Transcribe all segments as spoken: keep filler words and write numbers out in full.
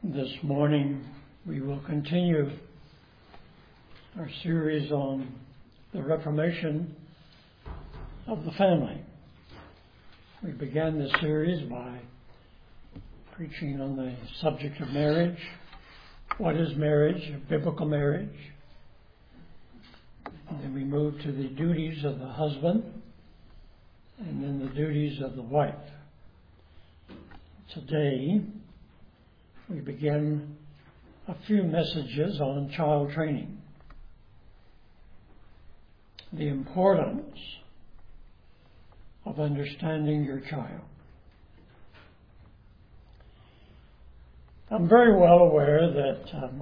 This morning we will continue our series on the Reformation of the family. We began this series by preaching on the subject of marriage. What is marriage? Biblical marriage. And then we moved to the duties of the husband and then the duties of the wife. Today we begin a few messages on child training. The importance of understanding your child. I'm very well aware that um,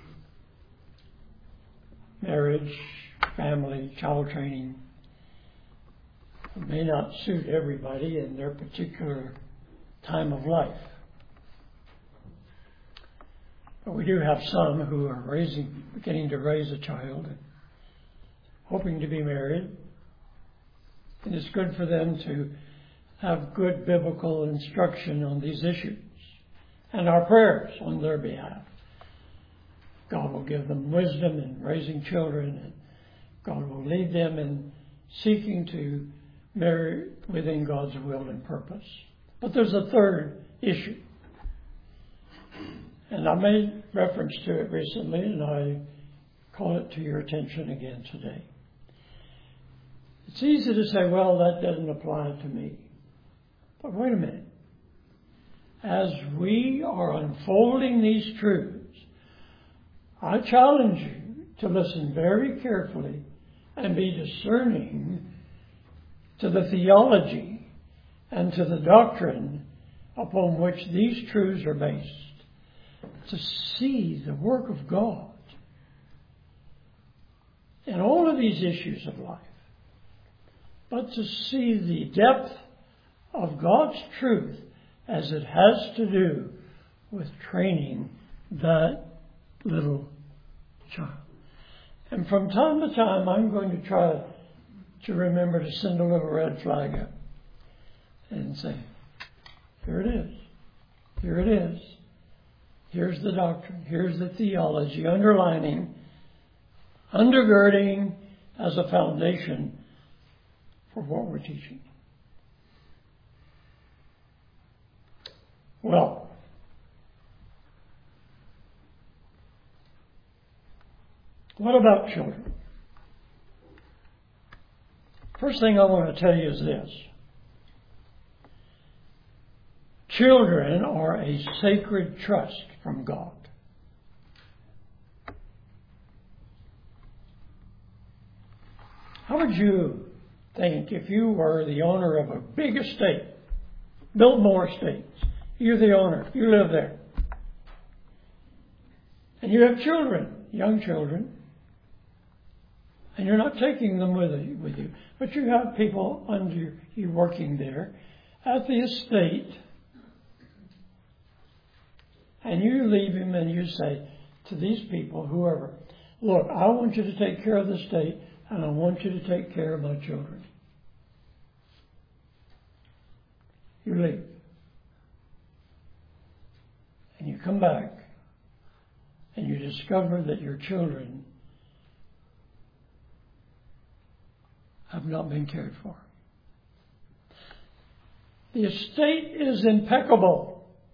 marriage, family, child training may not suit everybody in their particular time of life. But we do have some who are raising, beginning to raise a child and hoping to be married. And it's good for them to have good biblical instruction on these issues and our prayers on their behalf. God will give them wisdom in raising children, and God will lead them in seeking to marry within God's will and purpose. But there's a third issue. And I made reference to it recently, and I call it to your attention again today. It's easy to say, well, that doesn't apply to me. But wait a minute. As we are unfolding these truths, I challenge you to listen very carefully and be discerning to the theology and to the doctrine upon which these truths are based, to see the work of God in all of these issues of life, but to see the depth of God's truth as it has to do with training that little child. And from time to time, I'm going to try to remember to send a little red flag up and say, here it is. Here it is. Here's the doctrine. Here's the theology, underlining, undergirding as a foundation for what we're teaching. Well, what about children? First thing I want to tell you is this. Children are a sacred trust from God. How would you think if you were the owner of a big estate, Biltmore Estates? You're the owner. You live there. And you have children, young children. And you're not taking them with you, with you. But you have people under you working there at the estate. And you leave him and you say to these people, whoever, look, I want you to take care of the estate and I want you to take care of my children. You leave. And you come back and you discover that your children have not been cared for. The estate is impeccable.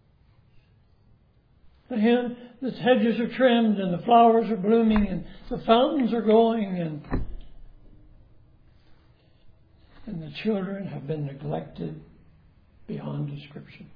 The, hen, the hedges are trimmed and the flowers are blooming and the fountains are going and, and the children have been neglected beyond description.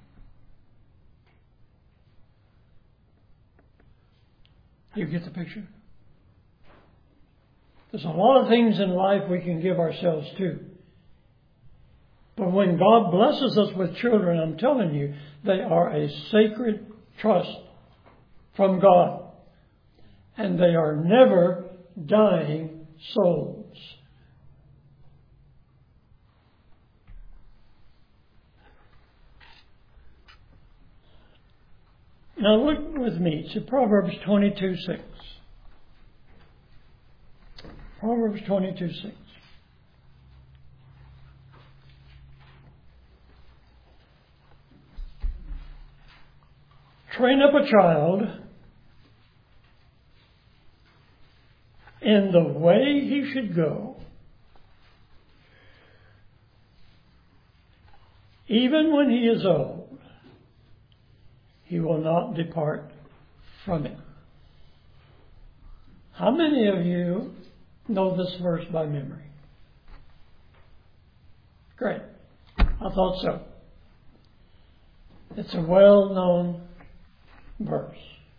You get the picture? There's a lot of things in life we can give ourselves to. But when God blesses us with children, I'm telling you, they are a sacred trust from God. And they are never dying souls. Now look with me to Proverbs twenty-two six. Proverbs twenty-two six. train up a child in the way he should go, even when he is old, he will not depart from it. How many of you know this verse by memory? Great. I thought so. It's a well-known verse.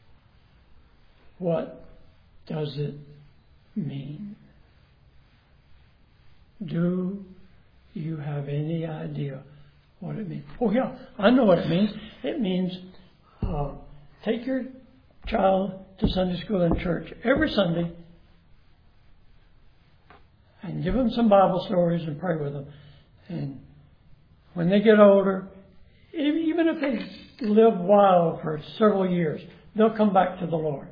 What does it mean? Do you have any idea what it means? Oh yeah, I know what it means. It means uh, take your child to Sunday school and church every Sunday and give them some Bible stories and pray with them. And when they get older, even if they live wild for several years, they'll come back to the Lord.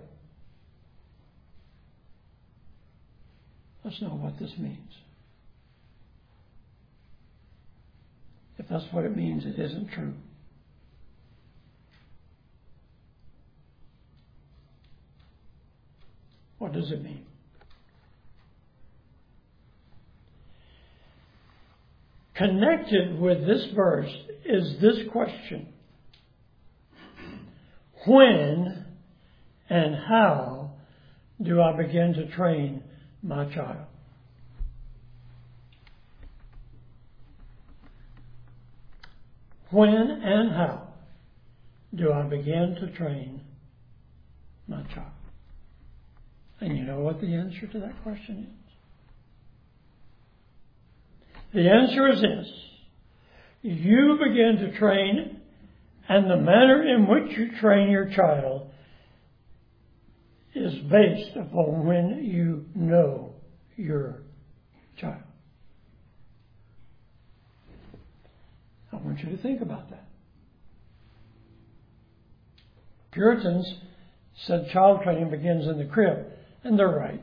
That's not what this means. If that's what it means, it isn't true. What does it mean? Connected with this verse is this question: when and how do I begin to train my child? When and how do I begin to train my child? And you know what the answer to that question is? The answer is this: you begin to train, and the manner in which you train your child is based upon when you know your child. I want you to think about that. Puritans said child training begins in the crib, and they're right.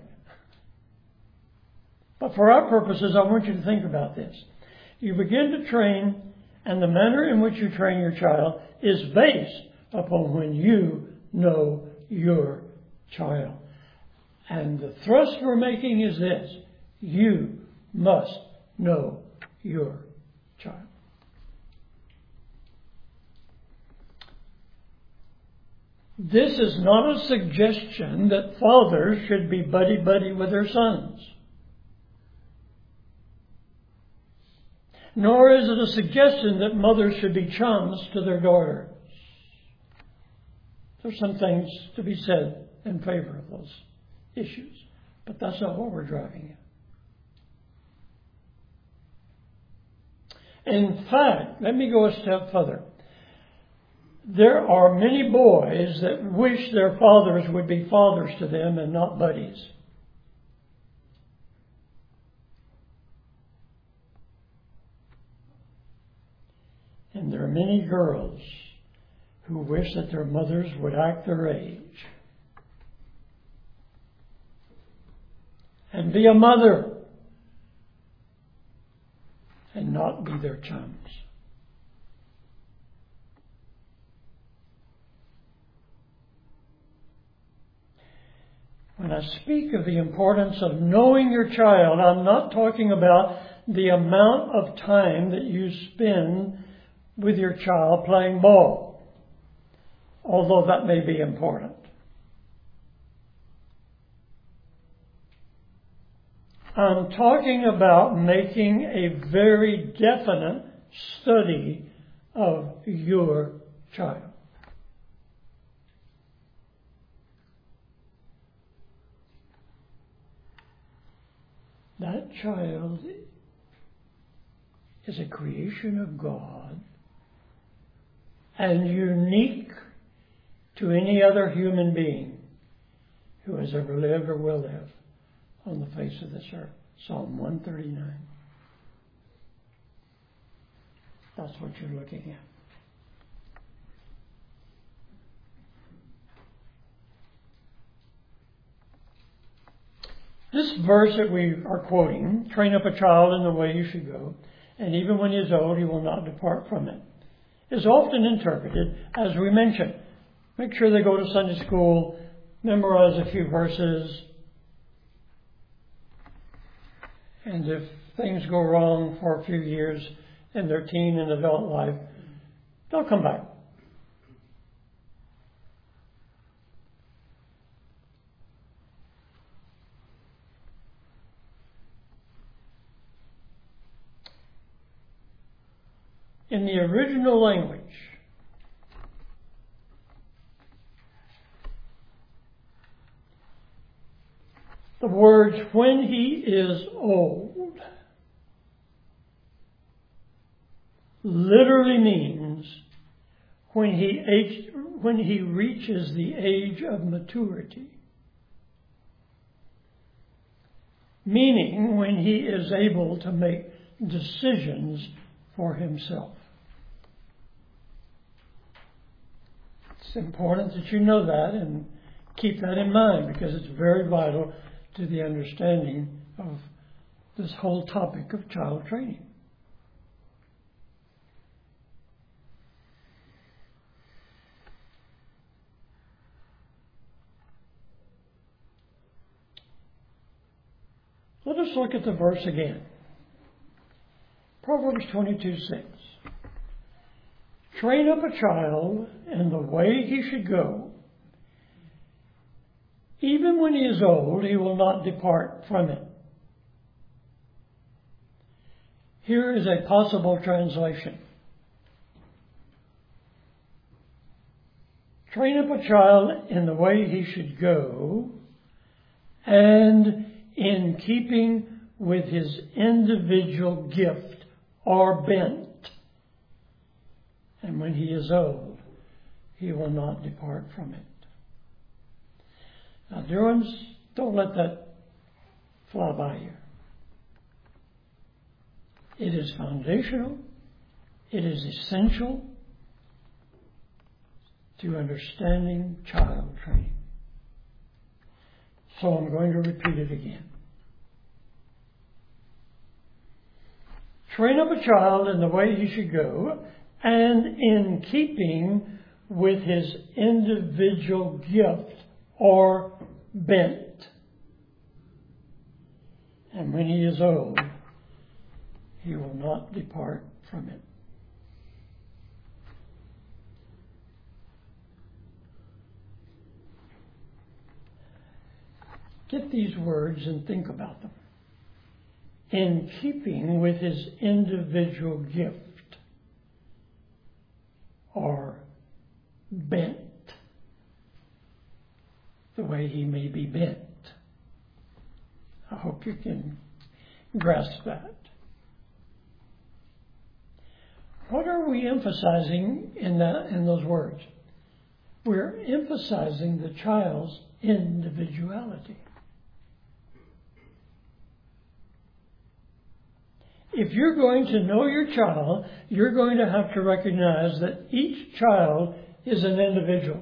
But for our purposes, I want you to think about this. You begin to train, and the manner in which you train your child is based upon when you know your child. And the thrust we're making is this: you must know your child. This is not a suggestion that fathers should be buddy-buddy with their sons. Nor is it a suggestion that mothers should be chums to their daughters. There's some things to be said in favor of those issues, but that's not what we're driving at. In fact, let me go a step further. There are many boys that wish their fathers would be fathers to them and not buddies. And there are many girls who wish that their mothers would act their age and be a mother and not be their chums. When I speak of the importance of knowing your child, I'm not talking about the amount of time that you spend with your child playing ball, although that may be important. I'm talking about making a very definite study of your child. That child is a creation of God and unique to any other human being who has ever lived or will live on the face of this earth. Psalm one thirty-nine. That's what you're looking at. This verse that we are quoting, train up a child in the way you should go, and even when he is old, he will not depart from it, is often interpreted, as we mentioned, Make sure they go to Sunday school, memorize a few verses, and if things go wrong for a few years in their teen and adult life, they'll come back. In the original language, the words "when he is old" literally means when he age, when he reaches the age of maturity, meaning when he is able to make decisions for himself. It's important that you know that and keep that in mind, because it's very vital to the understanding of this whole topic of child training. Let us look at the verse again. Proverbs twenty-two six. Train up a child in the way he should go. Even when he is old, he will not depart from it. Here is a possible translation. Train up a child in the way he should go, and in keeping with his individual gift or bent. And when he is old, he will not depart from it. Now, dear ones, don't let that fly by you. It is foundational. It is essential to understanding child training. So I'm going to repeat it again. Train up a child in the way he should go, and in keeping with his individual gift or bent. And when he is old, he will not depart from it. Get these words and think about them. In keeping with his individual gift or bent, the way he may be bent. I hope you can grasp that. What are we emphasizing in that, in those words? We're emphasizing the child's individuality. If you're going to know your child, you're going to have to recognize that each child is an individual.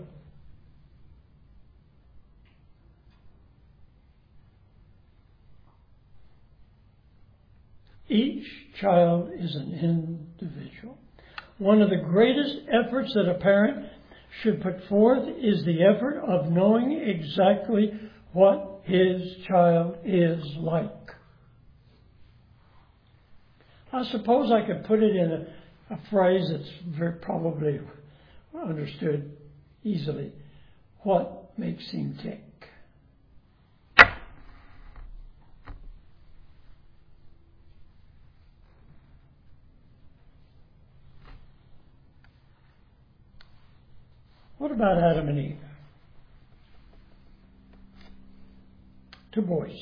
Each child is an individual. One of the greatest efforts that a parent should put forth is the effort of knowing exactly what his child is like. I suppose I could put it in a, a phrase that's very probably understood easily. What makes him tick? What about Adam and Eve? Two boys.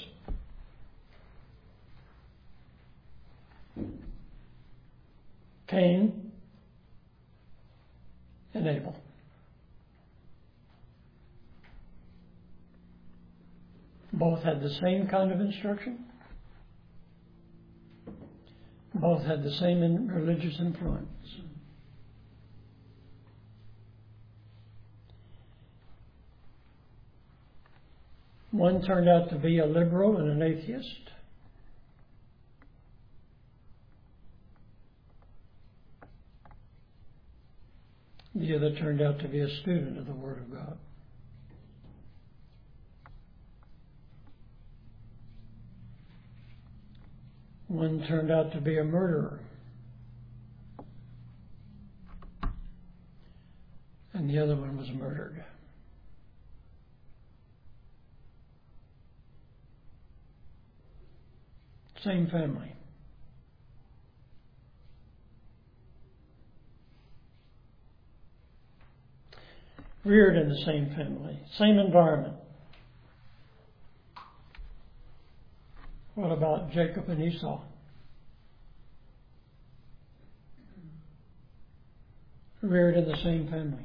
Cain and Abel. Both had the same kind of instruction. Both had the same in religious influence. One turned out to be a liberal and an atheist. The other turned out to be a student of the Word of God. One turned out to be a murderer. And the other one was murdered. Same family. Reared in the same family, same environment. What about Jacob and Esau? Reared in the same family,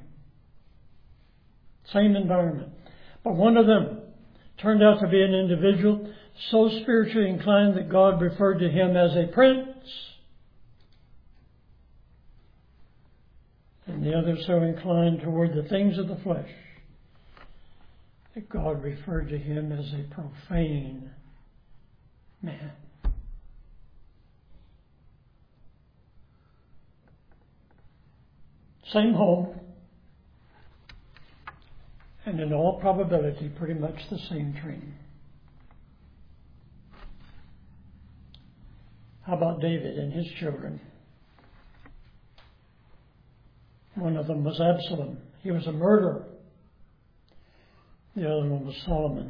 same environment. But one of them turned out to be an individual so spiritually inclined that God referred to him as a prince. And the other so inclined toward the things of the flesh that God referred to him as a profane man. Same home, and in all probability, pretty much the same training. How about David and his children? One of them was Absalom. He was a murderer. The other one was Solomon,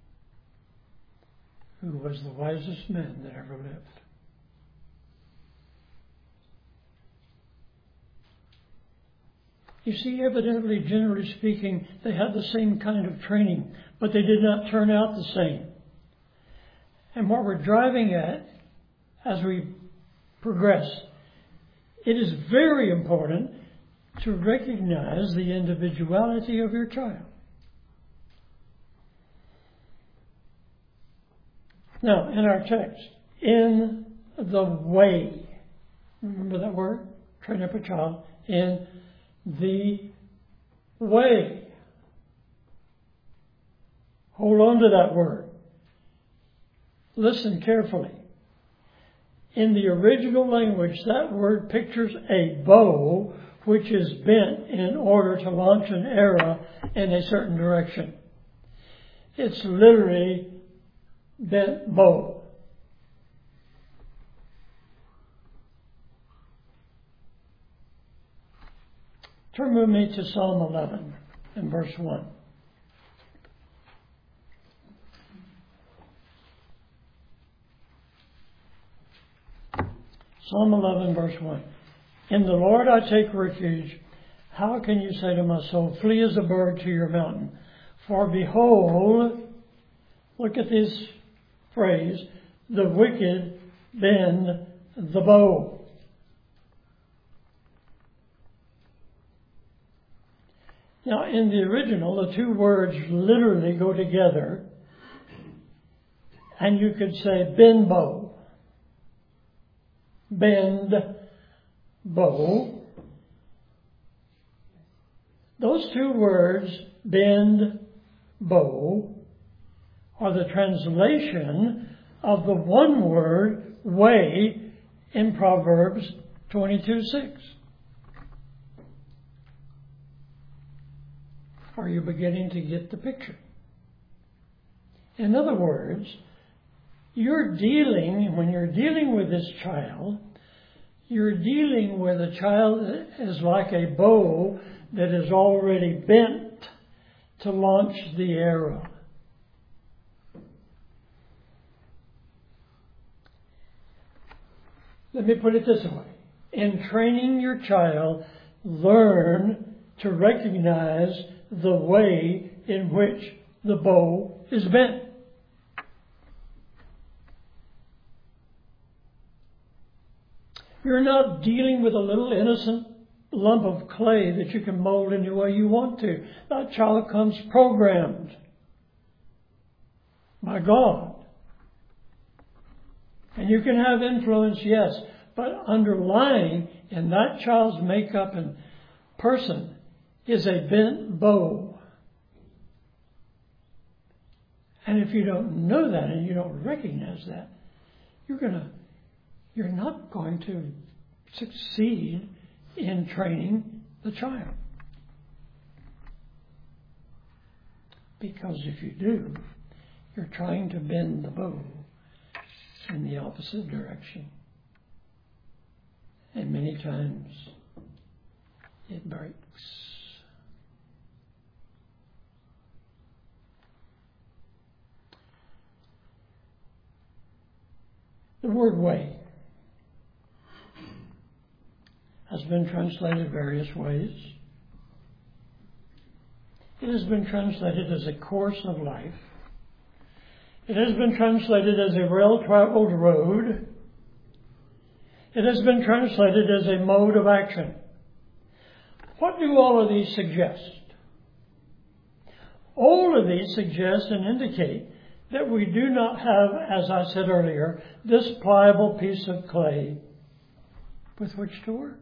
who was the wisest man that ever lived. You see, evidently, generally speaking, they had the same kind of training, but they did not turn out the same. And what we're driving at as we progress, it is very important to recognize the individuality of your child. Now, in our text, in the way, remember that word? Train up a child in the way. Hold on to that word. Listen carefully. In the original language, that word pictures a bow which is bent in order to launch an arrow in a certain direction. It's literally bent bow. Turn with me to Psalm eleven and verse one. Psalm eleven, verse one. In the Lord I take refuge. How can you say to my soul, flee as a bird to your mountain? For behold, look at this phrase, the wicked bend the bow. Now, in the original, the two words literally go together, and you could say bend bow. Bend bow. Those two words, bend bow, are the translation of the one word way in Proverbs twenty-two six. Are you beginning to get the picture? In other words, you're dealing, when you're dealing with this child, you're dealing with a child that is like a bow that is already bent to launch the arrow. Let me put it this way. In training your child, learn to recognize the way in which the bow is bent. You're not dealing with a little innocent lump of clay that you can mold any way you want to. That child comes programmed by God. And you can have influence, yes, but underlying in that child's makeup and person is a bent bow. And if you don't know that and you don't recognize that, you're gonna, you're not going to succeed in training the child. Because if you do, you're trying to bend the bow in the opposite direction. And many times it breaks. The word way has been translated various ways. It has been translated as a course of life. It has been translated as a well-traveled road. It has been translated as a mode of action. What do all of these suggest? All of these suggest and indicate that we do not have, as I said earlier, this pliable piece of clay with which to work.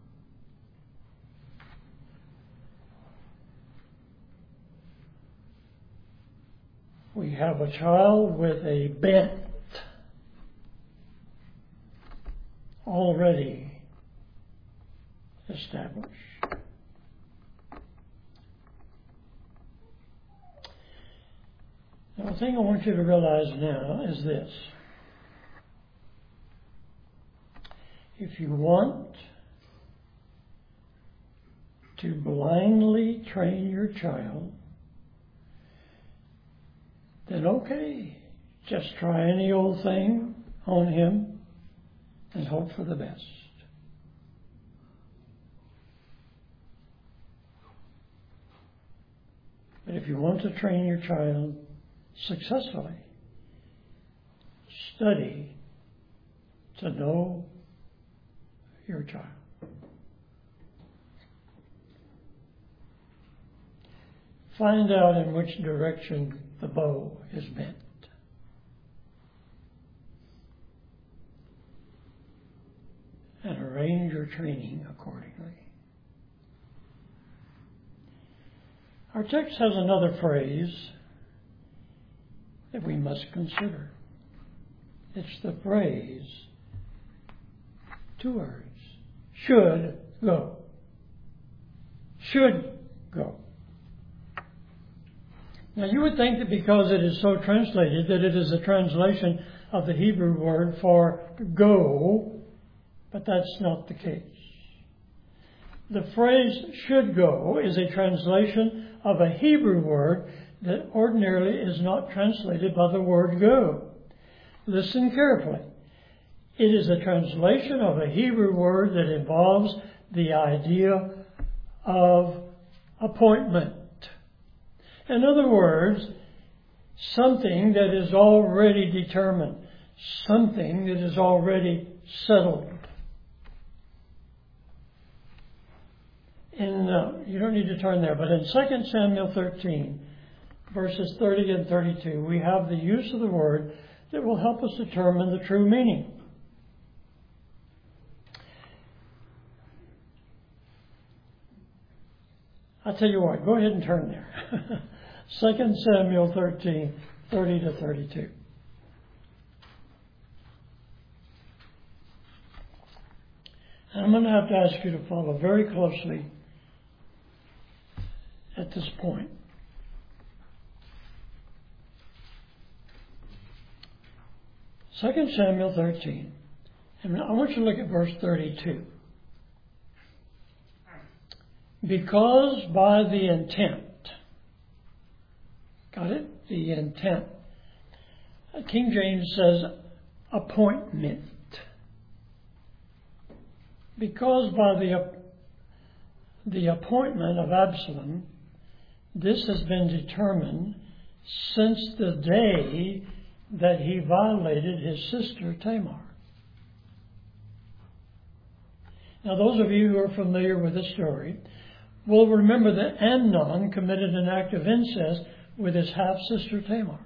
We have a child with a bent already established. Now, the thing I want you to realize now is this. If you want to blindly train your child, then okay, just try any old thing on him and hope for the best. But if you want to train your child successfully, study to know your child. Find out in which direction the bow is bent. And arrange your training accordingly. Our text has another phrase that we must consider. It's the phrase, two words, should go. Should go. Now, you would think that because it is so translated that it is a translation of the Hebrew word for go, but that's not the case. The phrase should go is a translation of a Hebrew word that ordinarily is not translated by the word go. Listen carefully. It is a translation of a Hebrew word that involves the idea of appointment. In other words, something that is already determined, something that is already settled. In, uh, you don't need to turn there, but in Second Samuel thirteen, verses thirty and thirty-two, we have the use of the word that will help us determine the true meaning. I'll tell you what, go ahead and turn there. Second Samuel thirteen, thirty to thirty-two. And I'm going to have to ask you to follow very closely at this point. Second Samuel thirteen. And I want you to look at verse thirty-two. Because by the intent, got it? The intent. King James says appointment. Because by the, the appointment of Absalom, this has been determined since the day that he violated his sister Tamar. Now, those of you who are familiar with the story will remember that Amnon committed an act of incest with his half-sister Tamar,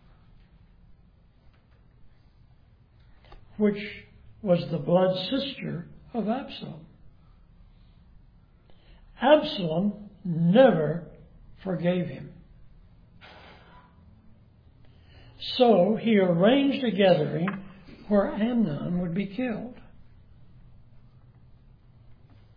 which was the blood sister of Absalom. Absalom never forgave him. So he arranged a gathering where Amnon would be killed.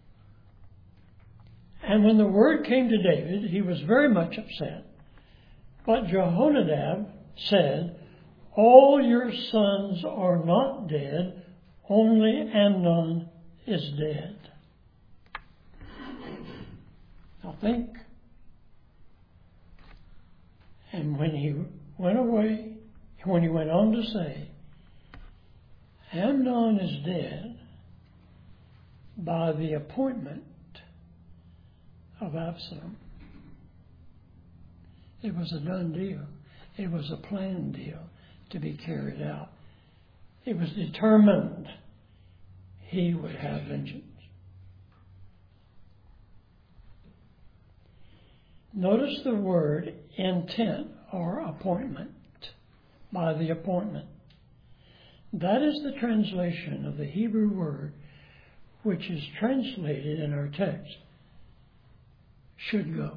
And when the word came to David, he was very much upset But Jehonadab said, all your sons are not dead, only Amnon is dead. Now think. And when he went away, when he went on to say, Amnon is dead by the appointment of Absalom. It was a done deal. It was a planned deal to be carried out. It was determined he would have vengeance. Notice the word intent or appointment, by the appointment. That is the translation of the Hebrew word which is translated in our text, should go,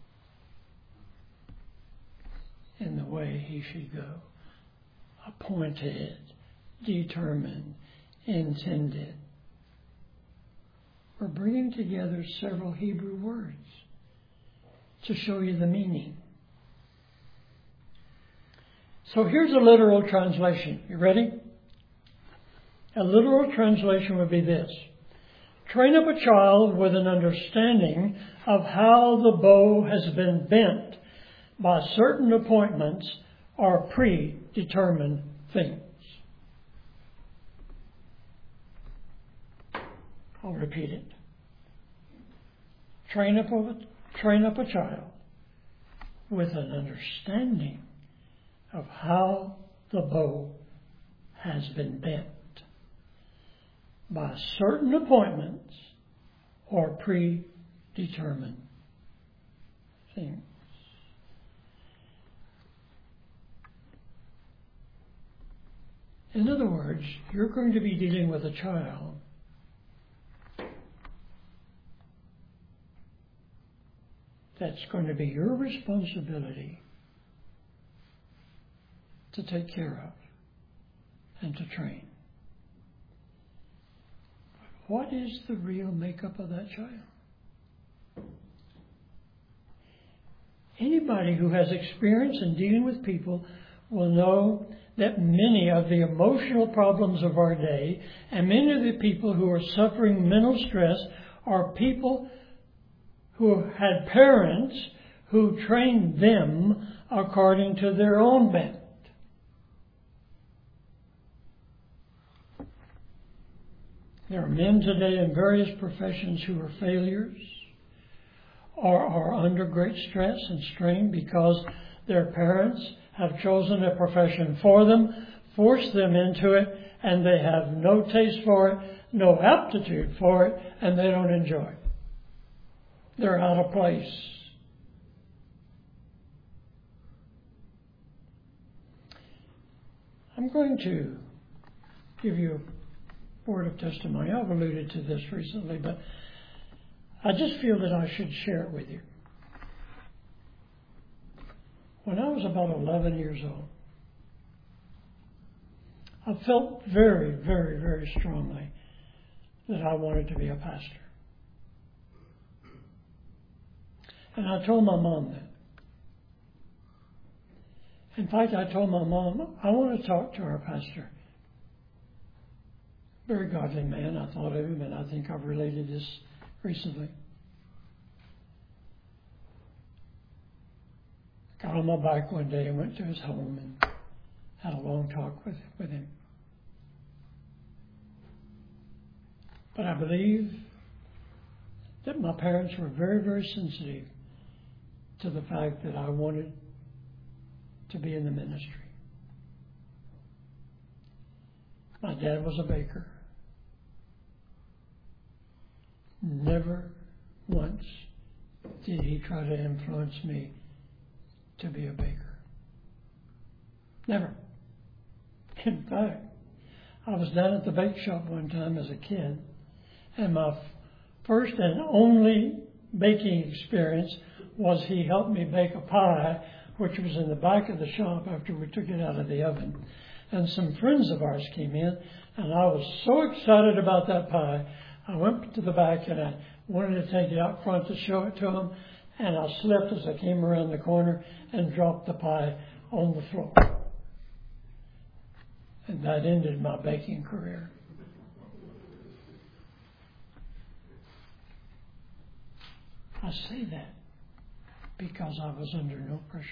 in the way he should go. Appointed, determined, intended. We're bringing together several Hebrew words to show you the meaning. So here's a literal translation. You ready? A literal translation would be this. Train up a child with an understanding of how the bow has been bent by certain appointments or predetermined things. I'll repeat it. Train up a, train up a child with an understanding of how the bow has been bent by certain appointments or predetermined things. In other words, you're going to be dealing with a child that's going to be your responsibility to take care of and to train. What is the real makeup of that child? Anybody who has experience in dealing with people will know that many of the emotional problems of our day and many of the people who are suffering mental stress are people who had parents who trained them according to their own bent. There are men today in various professions who are failures or are under great stress and strain because their parents have chosen a profession for them, forced them into it, and they have no taste for it, no aptitude for it, and they don't enjoy it. They're out of place. I'm going to give you a word of testimony. I've alluded to this recently, but I just feel that I should share it with you. When I was about eleven years old, I felt very, very, very strongly that I wanted to be a pastor. And I told my mom that. In fact, I told my mom, I want to talk to our pastor. Very godly man, I thought of him, and I think I've related this recently. Got on my bike one day and went to his home and had a long talk with, with him. But I believe that my parents were very, very sensitive to the fact that I wanted to be in the ministry. My dad was a baker. Never once did he try to influence me to be a baker. Never. In fact, I was down at the bake shop one time as a kid, and my first and only baking experience was he helped me bake a pie, which was in the back of the shop after we took it out of the oven. And some friends of ours came in, and I was so excited about that pie, I went to the back and I wanted to take it out front to show it to them. and I slipped as I came around the corner and dropped the pie on the floor. And that ended my baking career. I say that because I was under no pressure.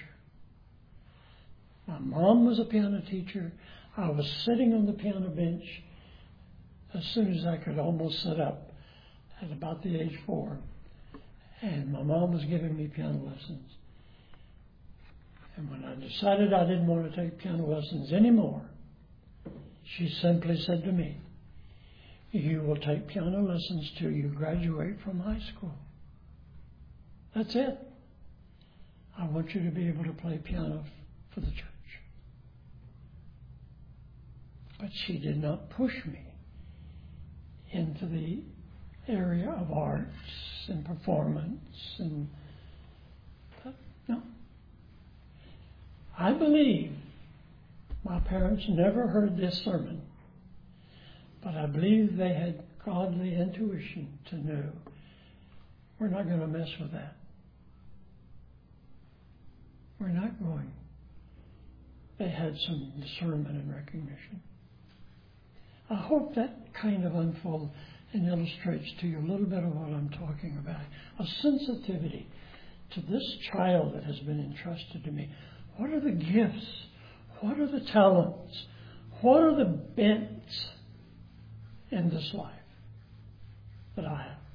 My mom was a piano teacher. I was sitting on the piano bench as soon as I could almost sit up at about the age four. And my mom was giving me piano lessons. And when I decided I didn't want to take piano lessons anymore, she simply said to me, "You will take piano lessons till you graduate from high school. That's it. I want you to be able to play piano for the church." But she did not push me into the area of arts and performance. And no. I believe my parents never heard this sermon, but I believe they had godly intuition to know we're not going to mess with that. We're not going. They had some discernment and recognition. I hope that kind of unfolds and illustrates to you a little bit of what I'm talking about. A sensitivity to this child that has been entrusted to me. What are the gifts? What are the talents? What are the bents in this life that I have?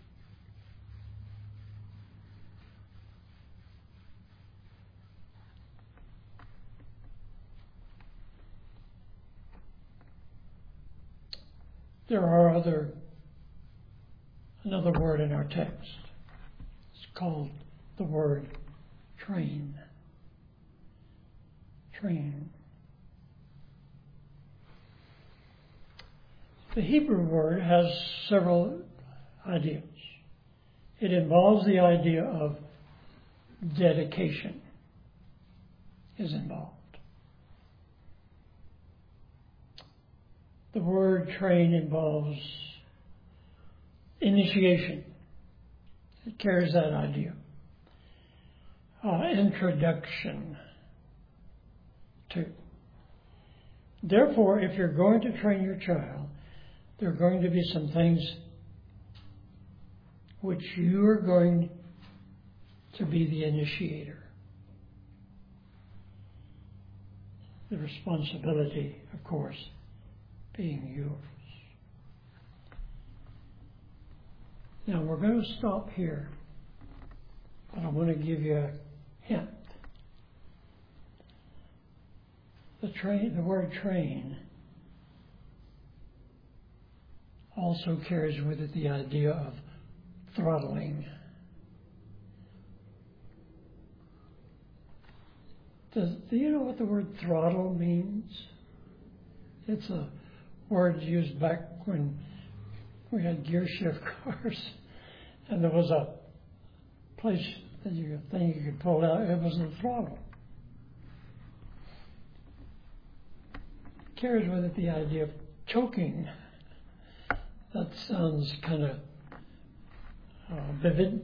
There are other, another word in our text. It's called the word train. Train. The Hebrew word has several ideas. It involves the idea of dedication is involved. The word train involves initiation. It carries that idea. Uh, introduction to. Therefore, if you're going to train your child, there are going to be some things which you are going to be the initiator. The responsibility, of course, being yours. Now we're going to stop here, but I want to give you a hint. The train, the word train, also carries with it the idea of throttling. Does, do you know what the word throttle means? It's a word used back when we had gear shift cars, and there was a place that you thing you could pull out. It was the throttle. It carries with it the idea of choking. That sounds kind of uh, vivid,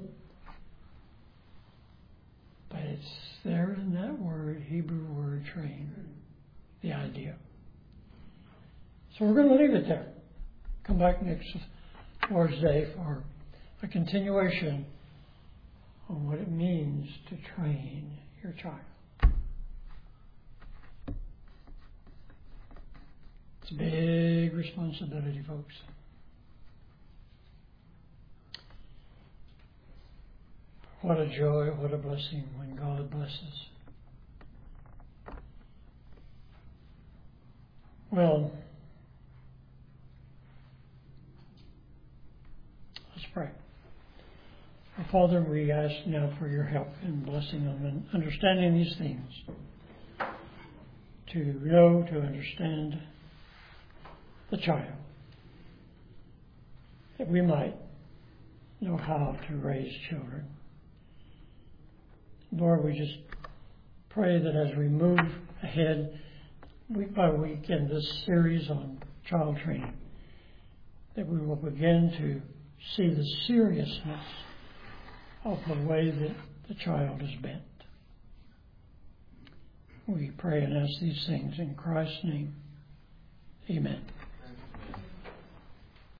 but it's there in that word, Hebrew word train, the idea. So we're going to leave it there. Come back next Lord's Day for a continuation on what it means to train your child. It's a big responsibility, folks. What a joy, what a blessing when God blesses. Well, let's pray. Our Father, we ask now for your help in blessing them and understanding these things. To know, to understand the child. That we might know how to raise children. Lord, we just pray that as we move ahead week by week in this series on child training, that we will begin to see the seriousness of the way that the child is bent. We pray and ask these things in Christ's name. Amen.